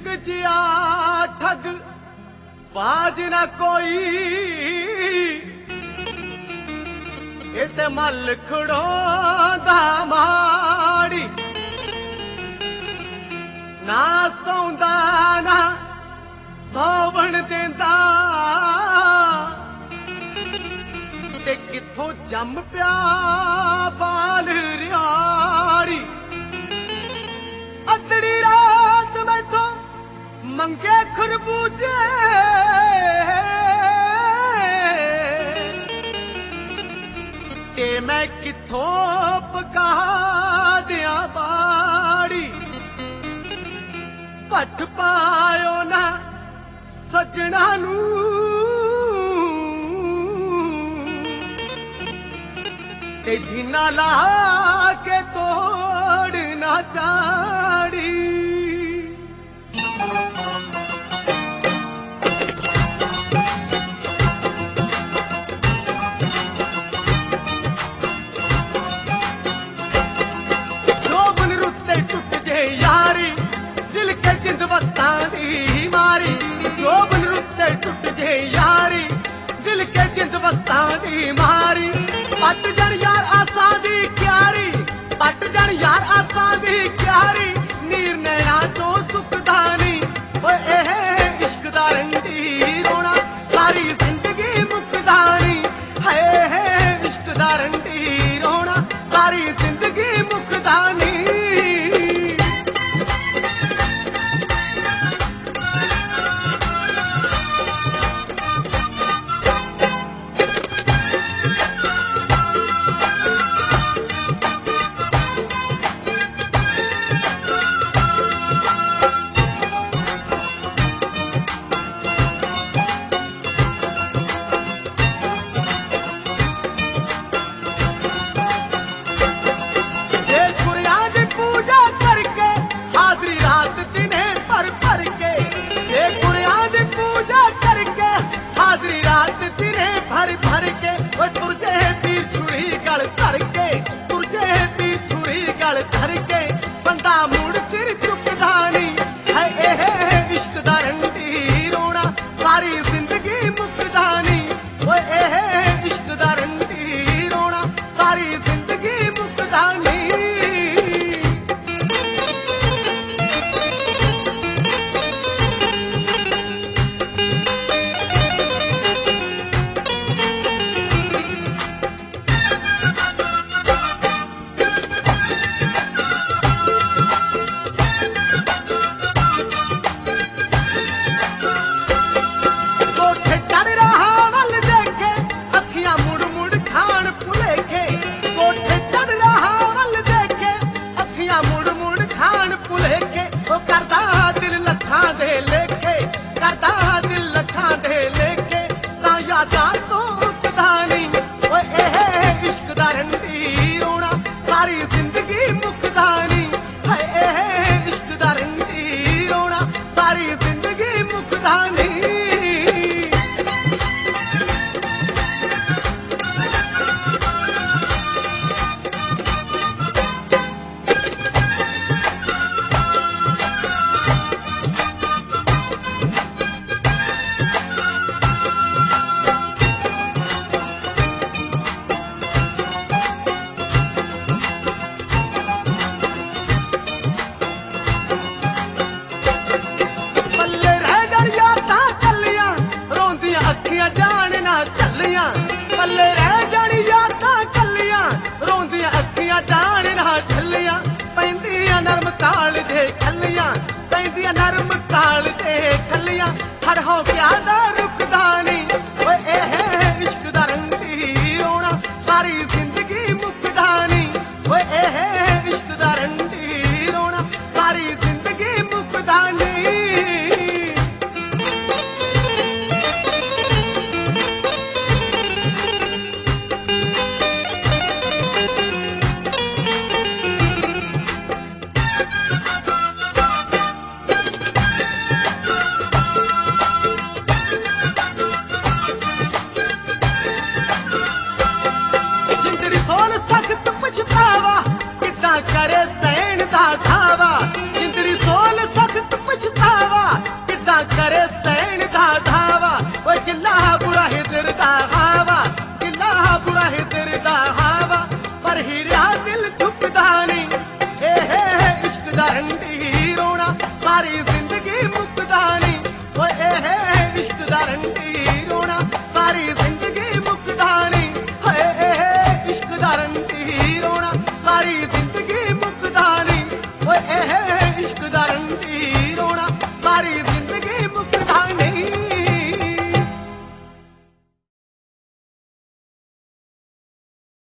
इश्क जिया ठग बाज ना कोई इते मल खड़ोंदा माड़ी ना सौंदा ना सौवण देंदा ते किथों जम प्या बाल रियाड़ी अदड़ी रात मैथों मंगे खरबूजे ते मैं किथों पका दिया बाड़ी पट पायो ना सजना नू ते जिन्ना ला के तोड़ ना चाड़ी जोबन रुत्ते टुट जे यारी दिल के जिंद वत्तां दी मारी जोबन रुत्ते टुट जे यारी दिल के जिंद वत्तां दी मारी पट जन यार आसां दी क्यारी पट जन यार आसां दी क्यारी नीर नैना तो सुखदा नी ओए एह इश्क दा रंडी रोना सारी जिंदगी मुकदा नी हाय इश्क दा रंडी रोना सारी जिंदगी मुकदा नी हाजरी रात तिरे भर भर के वो तुरजे पीर छुरी गल धर के तुरजे पीर छुरी गल धर के बंदा मुड़ सिर चुकदा नी है एह इश्क दा रंडी रोना सारी जिंदगी मुकदा नी वो एह इश्क दा रंडी रोना सारी जिंदगी मुकदा नी पल्ले रह जानी यादां कल्लियां रोंदियां अखियां जान ना झल्लियां पैंदियां नरम काल दे खल्लियां पैंदियां नरम काल दे खल्लियां हर हो प्यादा रुकदा नी ओए एह इश्क दा रंडी रोना सारी जिंदगी मुकदा नी ओए एह इश्क दा रंडी रोना सारी जिंदगी मुकदा नी ਕਰਨ ਦੀ